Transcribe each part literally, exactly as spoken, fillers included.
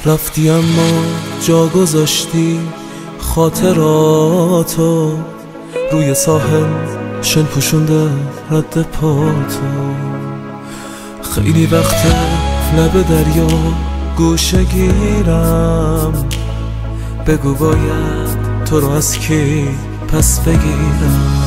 رفتی اما جا گذاشتی خاطراتو روی ساحل شن پوشونده رد پاتو. خیلی وقت لب دریا گوشه گیرم، بگو باید تو رو از کی پس بگیرم.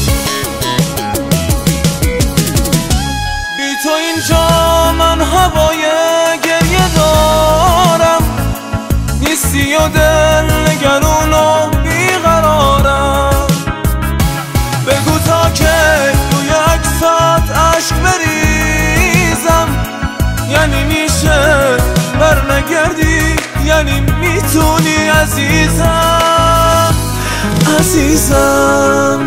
بی تو اینجا من هوای گریه دارم، نیستی و دل نگرون و بیقرارم. بگو تا که روی عکسات عشق بریزم، یعنی میشه بر نگردی، یعنی میتونی عزیزم عزیزم.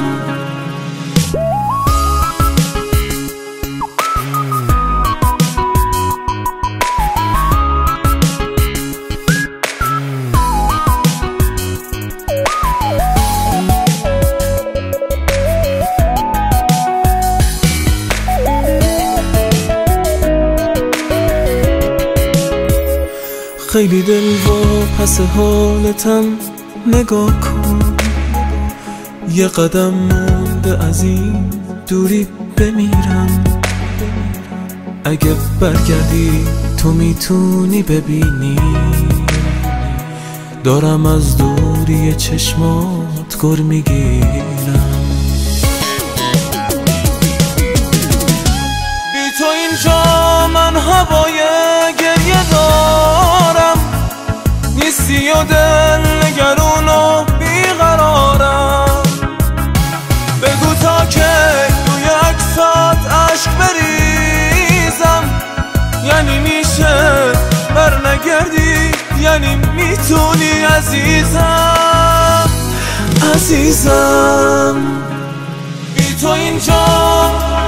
خیلی دل و پس حالتم نگاه کن، یه قدم مونده از این دوری بمیرم. اگه برگردی تو میتونی ببینی، دارم از دوری چشمات گر میگیرم. بی تو اینجا من هوای گریه دارم، نیستی و دل نگرون و بیقرارم. بگو تا که روی عکسات عشق بریزم، یعنی میشه بر نگردی، یعنی میتونی عزیزم عزیزم. بی تو اینجا